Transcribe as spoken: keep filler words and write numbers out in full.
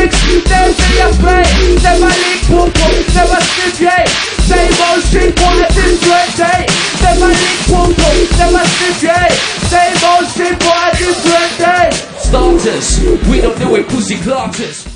lyrics, they be afraid. Never lick pum pum, never sniff yay. Same old shit, what a different day. Never lick pum pum, never sniff yay. Same old shit, what a different day. Starters, we don't do it, pussy clotters.